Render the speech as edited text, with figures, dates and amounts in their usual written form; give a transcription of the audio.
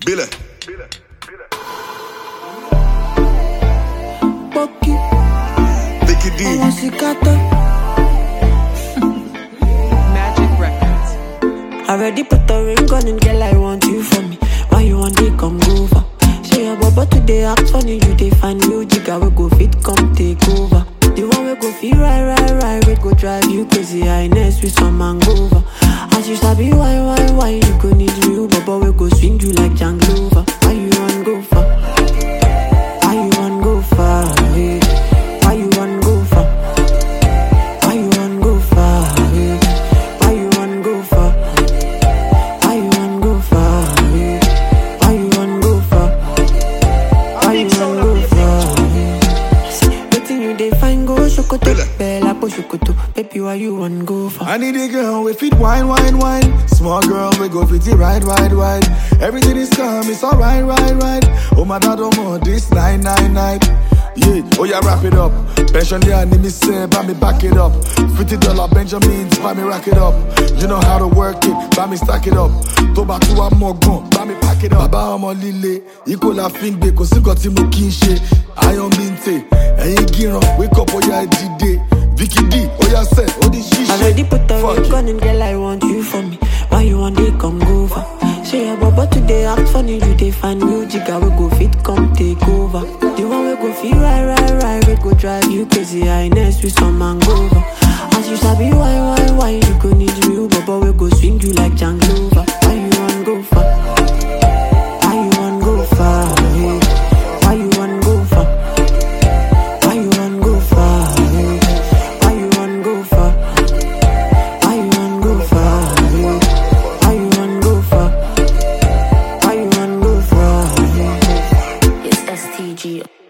Billy. Bucky, Vicky D. Musicata. Magic Records. Already put a ring on and girl, I want you for me. Why you want to come over? Say your baba today act funny, you dey find new jigga we go fit come take over. The one we go feel right, we go drive you crazy, highness with some hangover. As you sabi why, you go need real baba we go swing you like Janglova. Why you want go far? Why you want go far? eh? Why you want go far? Why you want go far? eh? Why you want go far? Why you want go far? eh? Why you want go far? Why you want go far? Wetin you dey find go Sokoto? Bella po Sokoto. Baby, why you want go far? I need a girl with fit wine. Small girl we go fit it right. Everything is calm, it's alright. Oh my God, oh more this night. Yeah, oh yeah, wrap it up. Pension yeah, need me say, buy me back it up. $50 Benjamins, buy me rack it up. You know how to work it, buy me stack it up. Toba to a more gun, buy me pack it up. Baba omo lile, iko la fin be, ko si got ti mo kinche. Iron binte, eyin giran, wake up, oh yeah, dide. Vicky D, oh yeah, say, oh this shit. Already put a ring on and girl, I want you for me. Why you want to come over? Say your baba today act funny, you dey find new jigga we go fit come take over. The one we go feel right, we go drive you crazy, highness with some hangover. As you sabi why, you go need real baba we go swing you like Janglova. Why you want go far? Why you want go far? eh? Why you want go far? Why you want go far? eh? Why you want go far? Why you want go far? eh? Why you want go far? Why you want go far? It's STG.